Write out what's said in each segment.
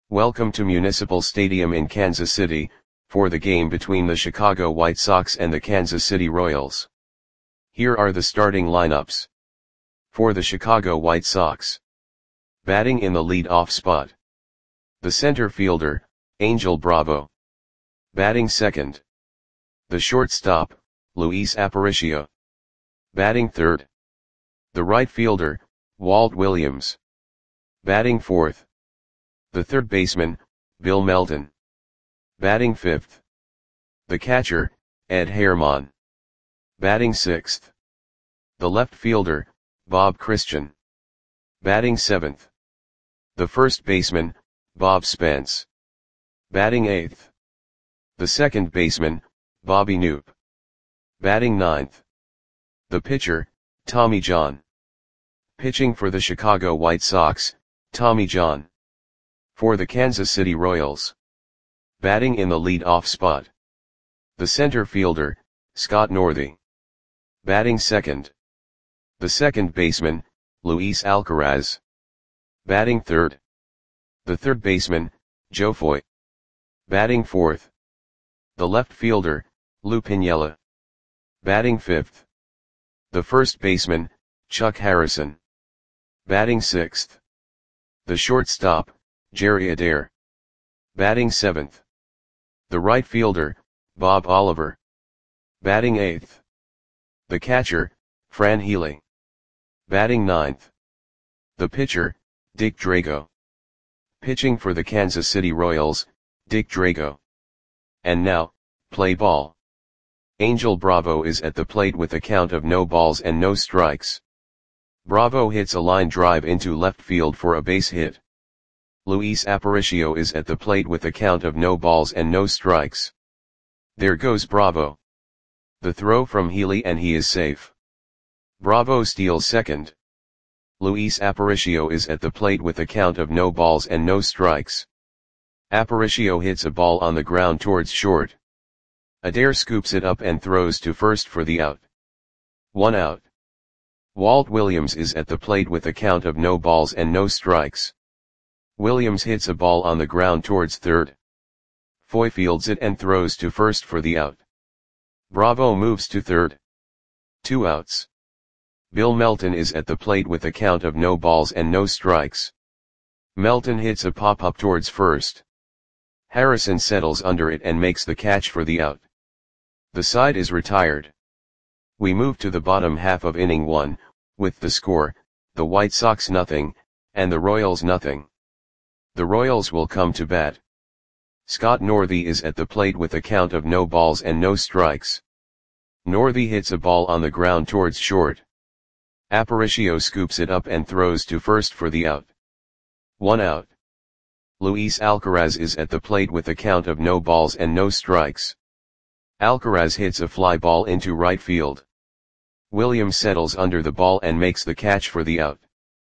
Welcome to Municipal Stadium in Kansas City, for the game between the Chicago White Sox and the Kansas City Royals. Here are the starting lineups. For the Chicago White Sox. Batting in the lead-off spot. The center fielder, Angel Bravo. Batting second. The shortstop, Luis Aparicio. Batting third. The right fielder, Walt Williams. Batting fourth. The third baseman, Bill Melton. Batting fifth. The catcher, Ed Herman. Batting sixth. The left fielder, Bob Christian. Batting seventh. The first baseman, Bob Spence. Batting eighth. The second baseman, Bobby Knoop. Batting ninth. The pitcher, Tommy John. Pitching for the Chicago White Sox, Tommy John. For the Kansas City Royals. Batting in the lead-off spot. The center fielder, Scott Northey. Batting second. The second baseman, Luis Alcaraz. Batting third. The third baseman, Joe Foy. Batting fourth. The left fielder, Lou Piniella. Batting fifth. The first baseman, Chuck Harrison. Batting sixth. The shortstop, Jerry Adair. Batting seventh. The right fielder, Bob Oliver. Batting eighth. The catcher, Fran Healy. Batting ninth. The pitcher, Dick Drago. Pitching for the Kansas City Royals, Dick Drago. And now, play ball. Angel Bravo is at the plate with a count of no balls and no strikes. Bravo hits a line drive into left field for a base hit. Luis Aparicio is at the plate with a count of no balls and no strikes. There goes Bravo. The throw from Healy and he is safe. Bravo steals second. Luis Aparicio is at the plate with a count of no balls and no strikes. Aparicio hits a ball on the ground towards short. Adair scoops it up and throws to first for the out. 1 out. Walt Williams is at the plate with a count of no balls and no strikes. Williams hits a ball on the ground towards third. Foy fields it and throws to first for the out. Bravo moves to third. 2 outs. Bill Melton is at the plate with a count of no balls and no strikes. Melton hits a pop-up towards first. Harrison settles under it and makes the catch for the out. The side is retired. We move to the bottom half of inning 1, with the score, the White Sox 0, and the Royals 0. The Royals will come to bat. Scott Northey is at the plate with a count of no balls and no strikes. Northey hits a ball on the ground towards short. Aparicio scoops it up and throws to first for the out. 1 out. Luis Alcaraz is at the plate with a count of no balls and no strikes. Alcaraz hits a fly ball into right field. Williams settles under the ball and makes the catch for the out.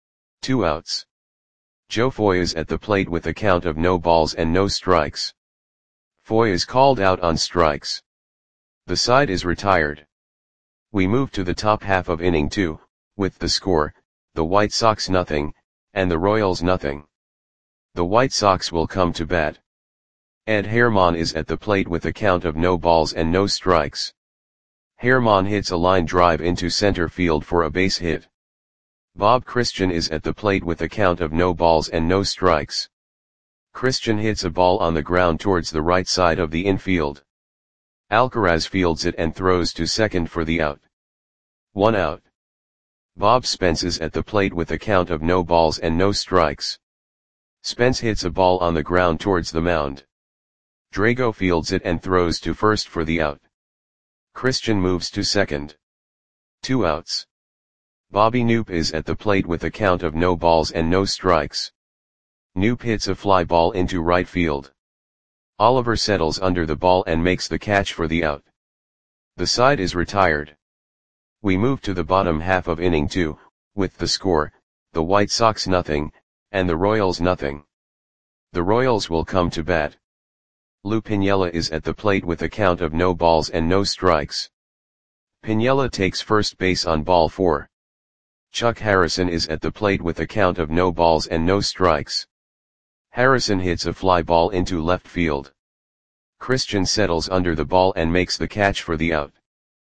2 outs. Joe Foy is at the plate with a count of no balls and no strikes. Foy is called out on strikes. The side is retired. We move to the top half of inning 2, with the score, the White Sox 0, and the Royals 0. The White Sox will come to bat. Ed Herman is at the plate with a count of no balls and no strikes. Herman hits a line drive into center field for a base hit. Bob Christian is at the plate with a count of no balls and no strikes. Christian hits a ball on the ground towards the right side of the infield. Alcaraz fields it and throws to second for the out. 1 out. Bob Spence is at the plate with a count of no balls and no strikes. Spence hits a ball on the ground towards the mound. Drago fields it and throws to first for the out. Christian moves to second. 2 outs. Bobby Knoop is at the plate with a count of no balls and no strikes. Knoop hits a fly ball into right field. Oliver settles under the ball and makes the catch for the out. The side is retired. We move to the bottom half of inning 2, with the score, the White Sox 0, and the Royals 0. The Royals will come to bat. Lou Piniella is at the plate with a count of no balls and no strikes. Piniella takes first base on ball 4. Chuck Harrison is at the plate with a count of no balls and no strikes. Harrison hits a fly ball into left field. Christian settles under the ball and makes the catch for the out.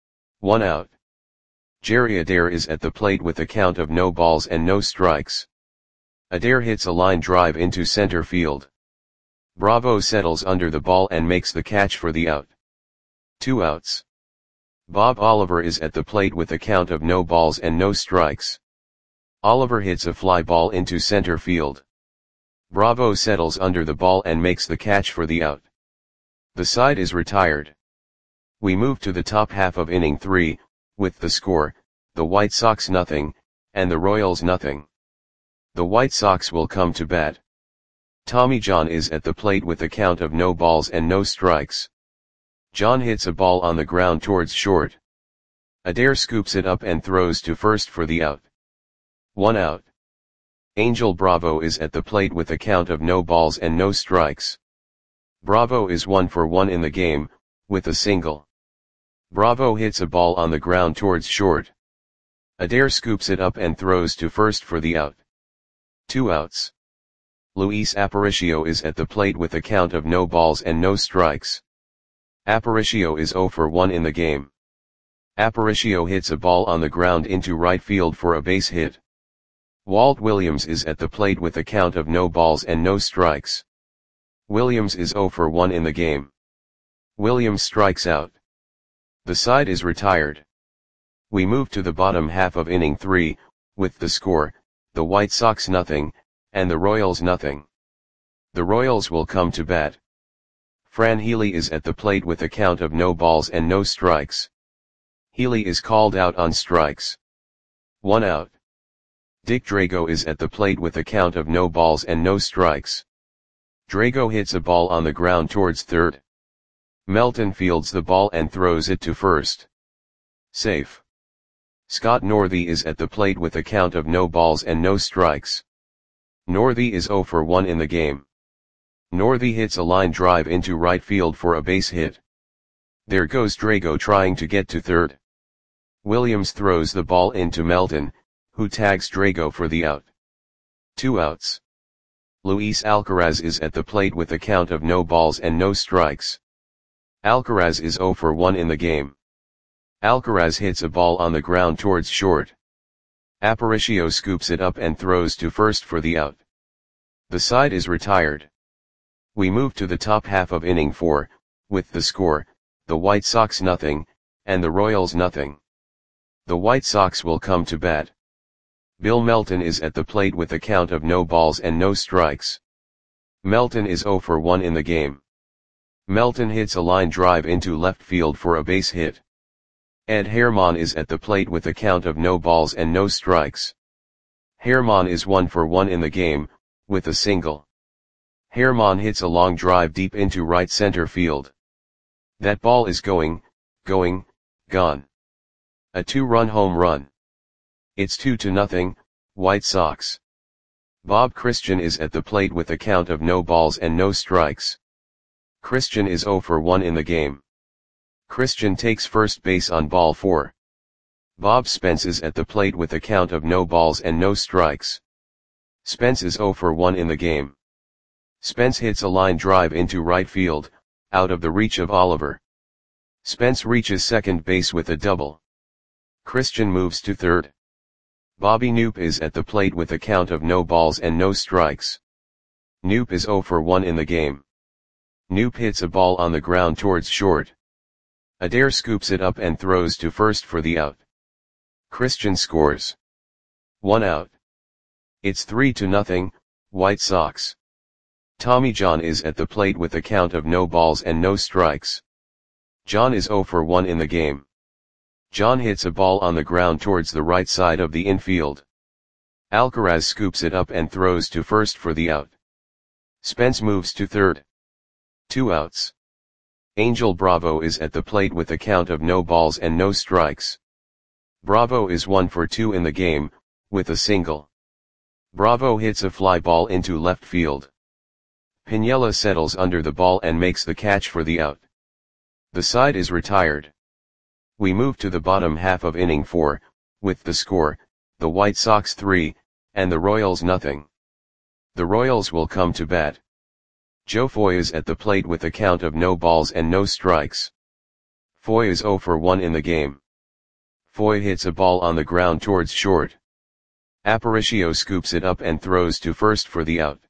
1 out. Jerry Adair is at the plate with a count of no balls and no strikes. Adair hits a line drive into center field. Bravo settles under the ball and makes the catch for the out. 2 outs. Bob Oliver is at the plate with a count of no balls and no strikes. Oliver hits a fly ball into center field. Bravo settles under the ball and makes the catch for the out. The side is retired. We move to the top half of inning 3, with the score, the White Sox 0, and the Royals 0. The White Sox will come to bat. Tommy John is at the plate with a count of no balls and no strikes. John hits a ball on the ground towards short. Adair scoops it up and throws to first for the out. 1 out. Angel Bravo is at the plate with a count of no balls and no strikes. Bravo is 1 for 1 in the game, with a single. Bravo hits a ball on the ground towards short. Adair scoops it up and throws to first for the out. 2 outs. Luis Aparicio is at the plate with a count of no balls and no strikes. Aparicio is 0 for 1 in the game. Aparicio hits a ball on the ground into right field for a base hit. Walt Williams is at the plate with a count of no balls and no strikes. Williams is 0 for 1 in the game. Williams strikes out. The side is retired. We move to the bottom half of inning 3, with the score, the White Sox 0, and the Royals 0. The Royals will come to bat. Fran Healy is at the plate with a count of no balls and no strikes. Healy is called out on strikes. 1 out. Dick Drago is at the plate with a count of no balls and no strikes. Drago hits a ball on the ground towards third. Melton fields the ball and throws it to first. Safe. Scott Northey is at the plate with a count of no balls and no strikes. Northey is 0 for 1 in the game. Northey hits a line drive into right field for a base hit. There goes Drago trying to get to third. Williams throws the ball into Melton, who tags Drago for the out. 2 outs. Luis Alcaraz is at the plate with a count of no balls and no strikes. Alcaraz is 0 for 1 in the game. Alcaraz hits a ball on the ground towards short. Aparicio scoops it up and throws to first for the out. The side is retired. We move to the top half of inning 4, with the score, the White Sox 0, and the Royals 0. The White Sox will come to bat. Bill Melton is at the plate with a count of no balls and no strikes. Melton is 0 for 1 in the game. Melton hits a line drive into left field for a base hit. Ed Herman is at the plate with a count of no balls and no strikes. Herman is 1 for 1 in the game, with a single. Herman hits a long drive deep into right center field. That ball is gone. A 2-run home run. It's 2-0, White Sox. Bob Christian is at the plate with a count of no balls and no strikes. Christian is 0 for 1 in the game. Christian takes first base on ball 4. Bob Spence is at the plate with a count of no balls and no strikes. Spence is 0 for 1 in the game. Spence hits a line drive into right field, out of the reach of Oliver. Spence reaches second base with a double. Christian moves to third. Bobby Knoop is at the plate with a count of no balls and no strikes. Knoop is 0 for 1 in the game. Knoop hits a ball on the ground towards short. Adair scoops it up and throws to first for the out. Christian scores. 1 out. It's 3-0, White Sox. Tommy John is at the plate with a count of no balls and no strikes. John is 0 for 1 in the game. John hits a ball on the ground towards the right side of the infield. Alcaraz scoops it up and throws to first for the out. Spence moves to third. 2 outs. Angel Bravo is at the plate with a count of no balls and no strikes. Bravo is 1 for 2 in the game, with a single. Bravo hits a fly ball into left field. Piniella settles under the ball and makes the catch for the out. The side is retired. We move to the bottom half of inning 4, with the score, the White Sox 3, and the Royals 0. The Royals will come to bat. Joe Foy is at the plate with a count of no balls and no strikes. Foy is 0 for 1 in the game. Foy hits a ball on the ground towards short. Aparicio scoops it up and throws to first for the out.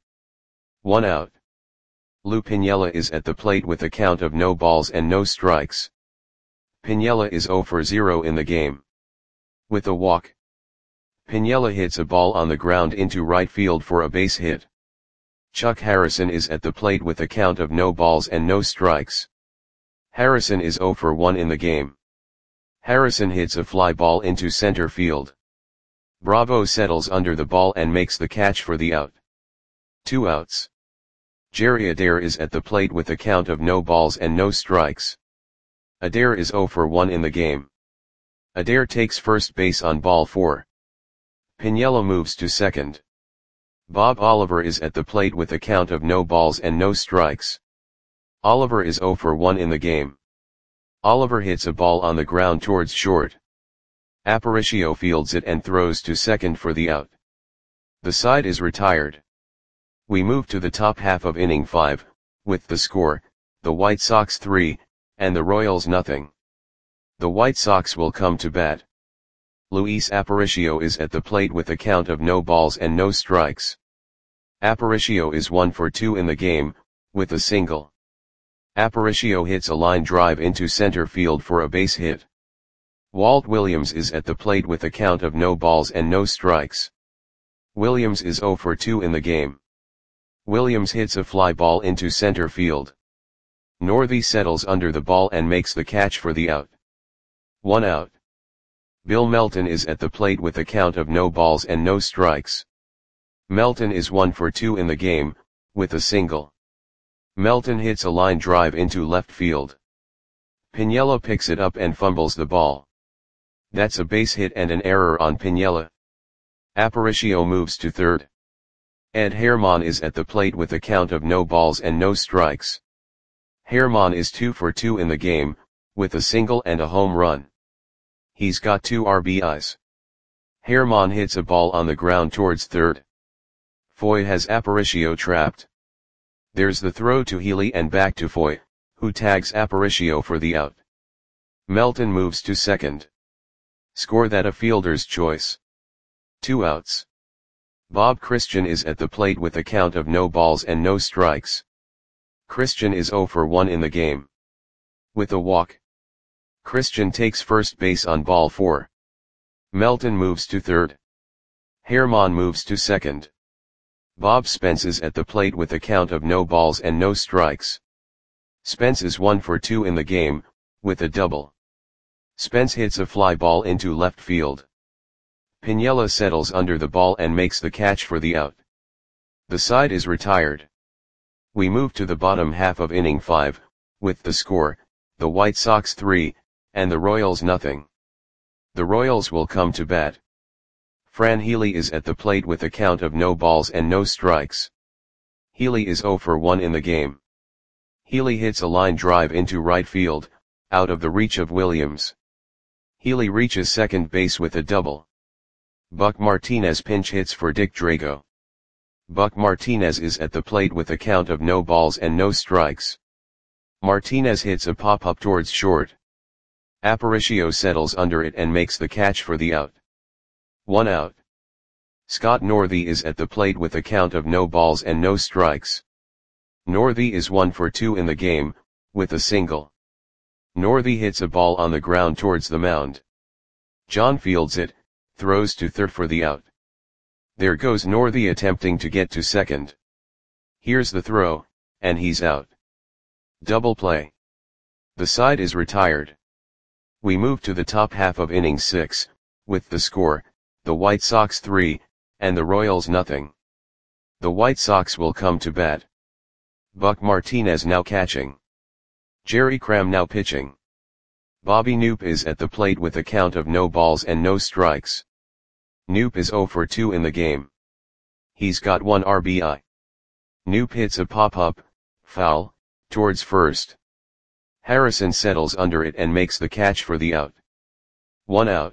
1 out. Lou Piniella is at the plate with a count of no balls and no strikes. Piniella is 0 for 0 in the game. With a walk, Piniella hits a ball on the ground into right field for a base hit. Chuck Harrison is at the plate with a count of no balls and no strikes. Harrison is 0 for 1 in the game. Harrison hits a fly ball into center field. Bravo settles under the ball and makes the catch for the out. 2 outs. Jerry Adair is at the plate with a count of no balls and no strikes. Adair is 0 for 1 in the game. Adair takes first base on ball 4. Piniella moves to second. Bob Oliver is at the plate with a count of no balls and no strikes. Oliver is 0 for 1 in the game. Oliver hits a ball on the ground towards short. Aparicio fields it and throws to second for the out. The side is retired. We move to the top half of inning 5, with the score, the White Sox 3, and the Royals nothing. The White Sox will come to bat. Luis Aparicio is at the plate with a count of no balls and no strikes. Aparicio is 1 for 2 in the game, with a single. Aparicio hits a line drive into center field for a base hit. Walt Williams is at the plate with a count of no balls and no strikes. Williams is 0 for 2 in the game. Williams hits a fly ball into center field. Northey settles under the ball and makes the catch for the out. 1 out. Bill Melton is at the plate with a count of no balls and no strikes. Melton is 1 for 2 in the game, with a single. Melton hits a line drive into left field. Piniella picks it up and fumbles the ball. That's a base hit and an error on Piniella. Aparicio moves to third. Ed Herman is at the plate with a count of no balls and no strikes. Herman is 2 for 2 in the game, with a single and a home run. He's got 2 RBIs. Herman hits a ball on the ground towards third. Foy has Aparicio trapped. There's the throw to Healy and back to Foy, who tags Aparicio for the out. Melton moves to second. Score that a fielder's choice. 2 outs. Bob Christian is at the plate with a count of no balls and no strikes. Christian is 0 for 1 in the game. With a walk, Christian takes first base on ball 4. Melton moves to third. Herman moves to second. Bob Spence is at the plate with a count of no balls and no strikes. Spence is 1 for 2 in the game, with a double. Spence hits a fly ball into left field. Piniella settles under the ball and makes the catch for the out. The side is retired. We move to the bottom half of inning 5, with the score, the White Sox 3, and the Royals nothing. The Royals will come to bat. Fran Healy is at the plate with a count of no balls and no strikes. Healy is 0 for 1 in the game. Healy hits a line drive into right field, out of the reach of Williams. Healy reaches second base with a double. Buck Martinez pinch hits for Dick Drago. Buck Martinez is at the plate with a count of no balls and no strikes. Martinez hits a pop-up towards short. Aparicio settles under it and makes the catch for the out. 1 out. Scott Northey is at the plate with a count of no balls and no strikes. Northey is 1 for 2 in the game, with a single. Northey hits a ball on the ground towards the mound. John fields it, throws to third for the out. There goes Northey attempting to get to second. Here's the throw, and he's out. Double play. The side is retired. We move to the top half of inning 6, with the score, the White Sox 3, and the Royals nothing. The White Sox will come to bat. Buck Martinez now catching. Jerry Cram now pitching. Bobby Knoop is at the plate with a count of no balls and no strikes. Knoop is 0 for 2 in the game. He's got 1 RBI. Knoop hits a pop-up, foul, towards first. Harrison settles under it and makes the catch for the out. 1 out.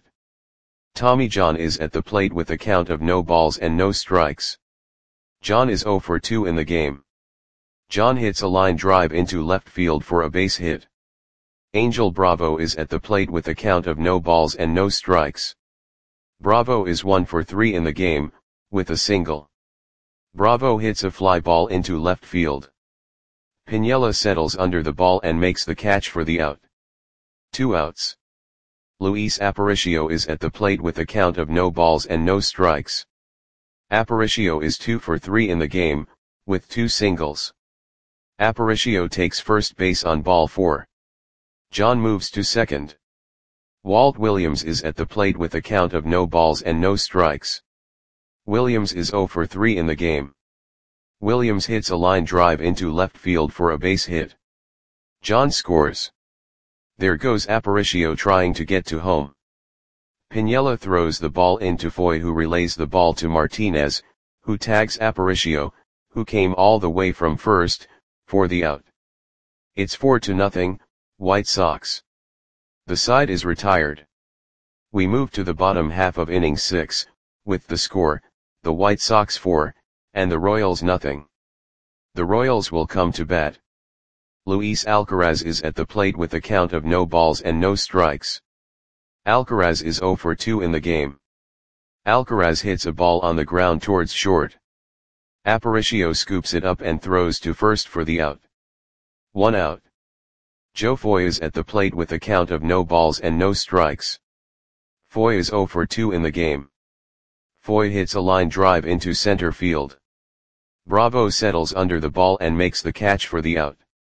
Tommy John is at the plate with a count of no balls and no strikes. John is 0 for 2 in the game. John hits a line drive into left field for a base hit. Angel Bravo is at the plate with a count of no balls and no strikes. Bravo is 1 for 3 in the game, with a single. Bravo hits a fly ball into left field. Piniella settles under the ball and makes the catch for the out. 2 outs. Luis Aparicio is at the plate with a count of no balls and no strikes. Aparicio is 2 for 3 in the game, with 2 singles. Aparicio takes first base on ball 4. John moves to second. Walt Williams is at the plate with a count of no balls and no strikes. Williams is 0 for 3 in the game. Williams hits a line drive into left field for a base hit. John scores. There goes Aparicio trying to get to home. Piniella throws the ball into Foy, who relays the ball to Martinez, who tags Aparicio, who came all the way from first, for the out. It's 4-0, White Sox. The side is retired. We move to the bottom half of inning 6, with the score, the White Sox 4, and the Royals nothing. The Royals will come to bat. Luis Alcaraz is at the plate with a count of no balls and no strikes. Alcaraz is 0 for 2 in the game. Alcaraz hits a ball on the ground towards short. Aparicio scoops it up and throws to first for the out. 1 out. Joe Foy is at the plate with a count of no balls and no strikes. Foy is 0 for 2 in the game. Foy hits a line drive into center field. Bravo settles under the ball and makes the catch for the out.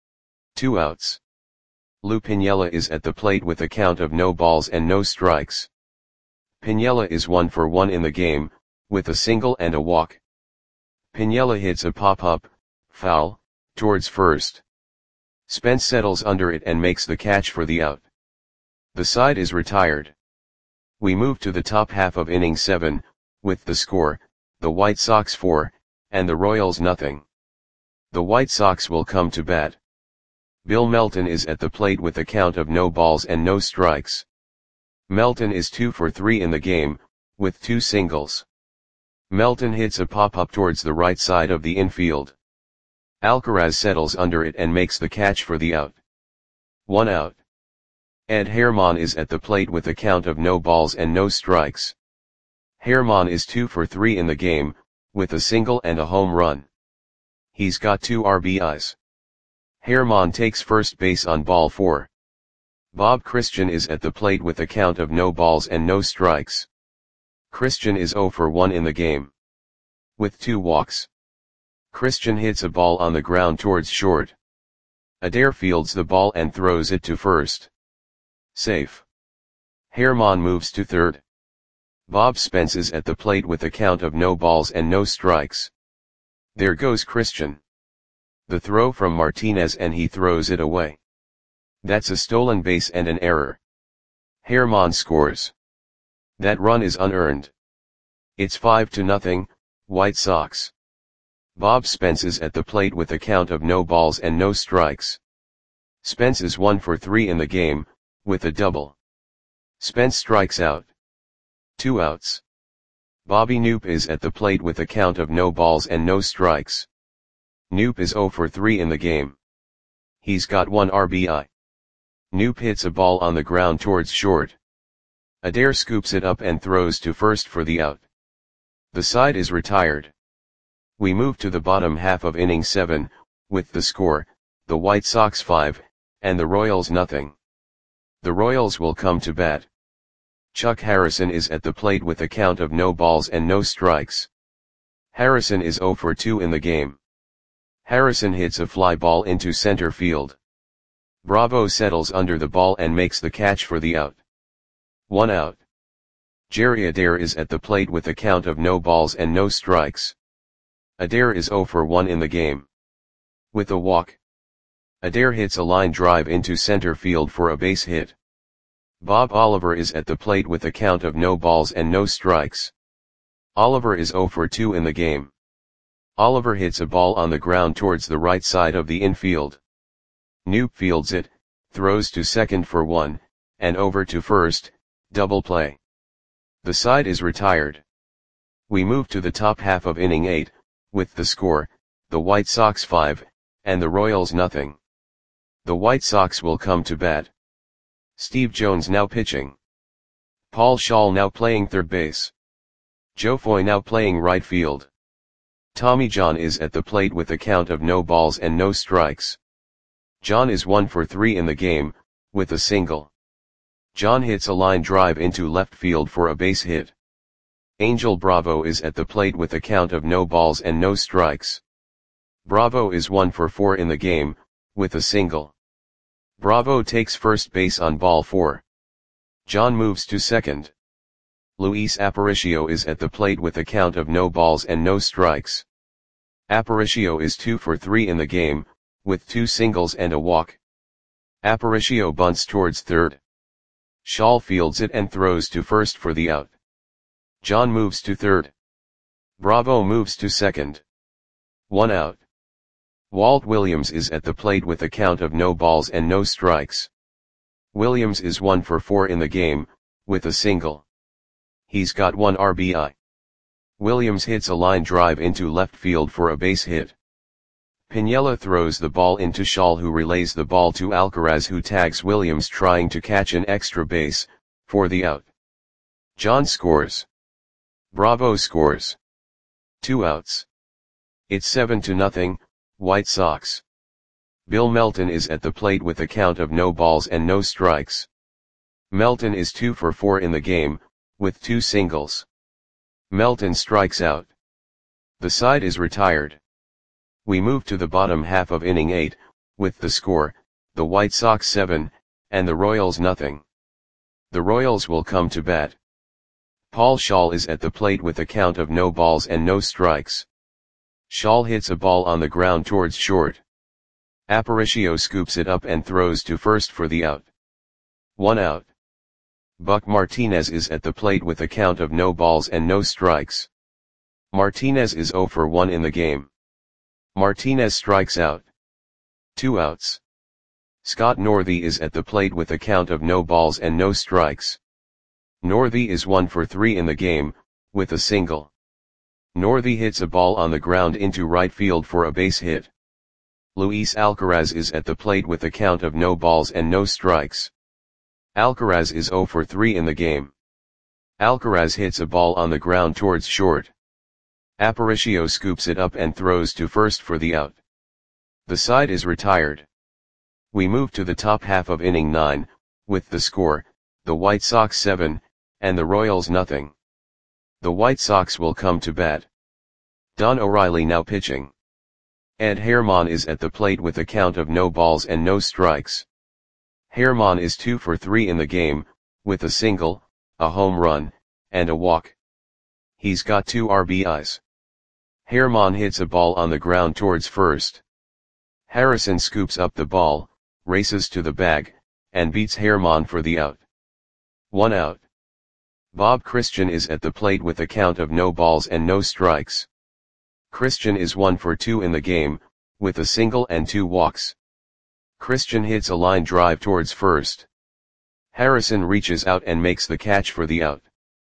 2 outs. Lou Piniella is at the plate with a count of no balls and no strikes. Piniella is 1 for 1 in the game, with a single and a walk. Piniella hits a pop-up, foul, towards first. Spence settles under it and makes the catch for the out. The side is retired. We move to the top half of inning 7, with the score, the White Sox 4, and the Royals nothing. The White Sox will come to bat. Bill Melton is at the plate with a count of no balls and no strikes. Melton is 2 for 3 in the game, with 2 singles. Melton hits a pop-up towards the right side of the infield. Alcaraz settles under it and makes the catch for the out. 1 out. Ed Herman is at the plate with a count of no balls and no strikes. Herman is 2 for 3 in the game, with a single and a home run. He's got 2 RBIs. Herman takes first base on ball 4. Bob Christian is at the plate with a count of no balls and no strikes. Christian is 0 for 1 in the game. With 2 walks. Christian hits a ball on the ground towards short. Adair fields the ball and throws it to first. Safe. Herman moves to third. Bob Spence is at the plate with a count of no balls and no strikes. There goes Christian. The throw from Martinez and he throws it away. That's a stolen base and an error. Herman scores. That run is unearned. It's 5-0, White Sox. Bob Spence is at the plate with a count of no balls and no strikes. Spence is 1 for 3 in the game, with a double. Spence strikes out. 2 outs. Bobby Knoop is at the plate with a count of no balls and no strikes. Knoop is 0 for 3 in the game. He's got 1 RBI. Knoop hits a ball on the ground towards short. Adair scoops it up and throws to first for the out. The side is retired. We move to the bottom half of inning 7, with the score, the White Sox 5, and the Royals nothing. The Royals will come to bat. Chuck Harrison is at the plate with a count of no balls and no strikes. Harrison is 0 for 2 in the game. Harrison hits a fly ball into center field. Bravo settles under the ball and makes the catch for the out. 1 out. Jerry Adair is at the plate with a count of no balls and no strikes. Adair is 0 for 1 in the game. With a walk. Adair hits a line drive into center field for a base hit. Bob Oliver is at the plate with a count of no balls and no strikes. Oliver is 0 for 2 in the game. Oliver hits a ball on the ground towards the right side of the infield. Knoop fields it, throws to second for 1, and over to first, double play. The side is retired. We move to the top half of inning 8, with the score, the White Sox 5, and the Royals nothing. The White Sox will come to bat. Steve Jones now pitching. Paul Schaal now playing third base. Joe Foy now playing right field. Tommy John is at the plate with a count of no balls and no strikes. John is 1 for 3 in the game, with a single. John hits a line drive into left field for a base hit. Angel Bravo is at the plate with a count of no balls and no strikes. Bravo is 1 for 4 in the game, with a single. Bravo takes first base on ball 4. John moves to second. Luis Aparicio is at the plate with a count of no balls and no strikes. Aparicio is 2 for 3 in the game, with 2 singles and a walk. Aparicio bunts towards third. Schaal fields it and throws to first for the out. John moves to third. Bravo moves to second. 1 out. Walt Williams is at the plate with a count of no balls and no strikes. Williams is 1 for 4 in the game, with a single. He's got 1 RBI. Williams hits a line drive into left field for a base hit. Piniella throws the ball into Schaal, who relays the ball to Alcaraz, who tags Williams trying to catch an extra base, for the out. John scores. Bravo scores. 2 outs. It's 7-0, White Sox. Bill Melton is at the plate with a count of no balls and no strikes. Melton is 2 for 4 in the game, with 2 singles. Melton strikes out. The side is retired. We move to the bottom half of inning 8, with the score, the White Sox 7, and the Royals nothing. The Royals will come to bat. Paul Schaal is at the plate with a count of no balls and no strikes. Schaal hits a ball on the ground towards short. Aparicio scoops it up and throws to first for the out. 1 out. Buck Martinez is at the plate with a count of no balls and no strikes. Martinez is 0 for 1 in the game. Martinez strikes out. 2 outs. Scott Northey is at the plate with a count of no balls and no strikes. Northey is 1 for 3 in the game, with a single. Northey hits a ball on the ground into right field for a base hit. Luis Alcaraz is at the plate with a count of no balls and no strikes. Alcaraz is 0 for 3 in the game. Alcaraz hits a ball on the ground towards short. Aparicio scoops it up and throws to first for the out. The side is retired. We move to the top half of inning 9, with the score, the White Sox 7, and the Royals nothing. The White Sox will come to bat. Don O'Reilly now pitching. Ed Herman is at the plate with a count of no balls and no strikes. Herman is 2 for 3 in the game, with a single, a home run, and a walk. He's got 2 RBIs. Herman hits a ball on the ground towards first. Harrison scoops up the ball, races to the bag, and beats Herman for the out. 1 out. Bob Christian is at the plate with a count of no balls and no strikes. Christian is 1 for 2 in the game, with a single and 2 walks. Christian hits a line drive towards first. Harrison reaches out and makes the catch for the out.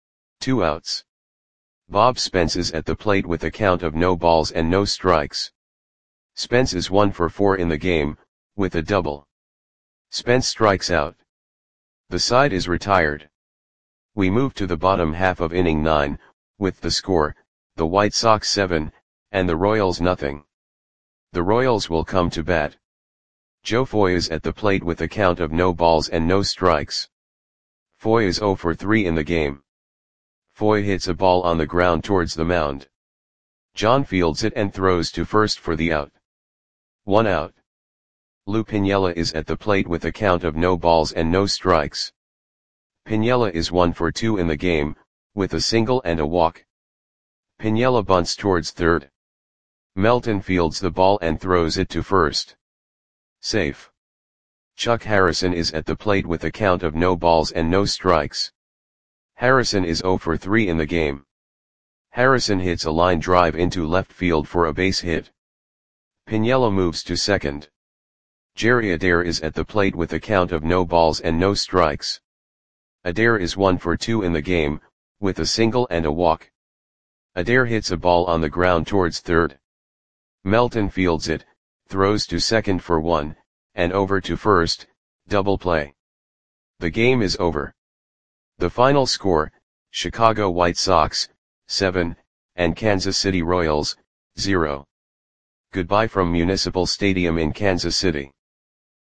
2 outs. Bob Spence is at the plate with a count of no balls and no strikes. Spence is 1 for 4 in the game, with a double. Spence strikes out. The side is retired. We move to the bottom half of inning 9, with the score, the White Sox 7, and the Royals nothing. The Royals will come to bat. Joe Foy is at the plate with a count of no balls and no strikes. Foy is 0 for 3 in the game. Foy hits a ball on the ground towards the mound. John fields it and throws to first for the out. 1 out. Lou Piniella is at the plate with a count of no balls and no strikes. Piniella is 1 for 2 in the game, with a single and a walk. Piniella bunts towards third. Melton fields the ball and throws it to first. Safe. Chuck Harrison is at the plate with a count of no balls and no strikes. Harrison is 0 for 3 in the game. Harrison hits a line drive into left field for a base hit. Piniella moves to second. Jerry Adair is at the plate with a count of no balls and no strikes. Adair is 1 for 2 in the game, with a single and a walk. Adair hits a ball on the ground towards third. Melton fields it, throws to second for 1, and over to first, double play. The game is over. The final score, Chicago White Sox, 7, and Kansas City Royals, 0. Goodbye from Municipal Stadium in Kansas City.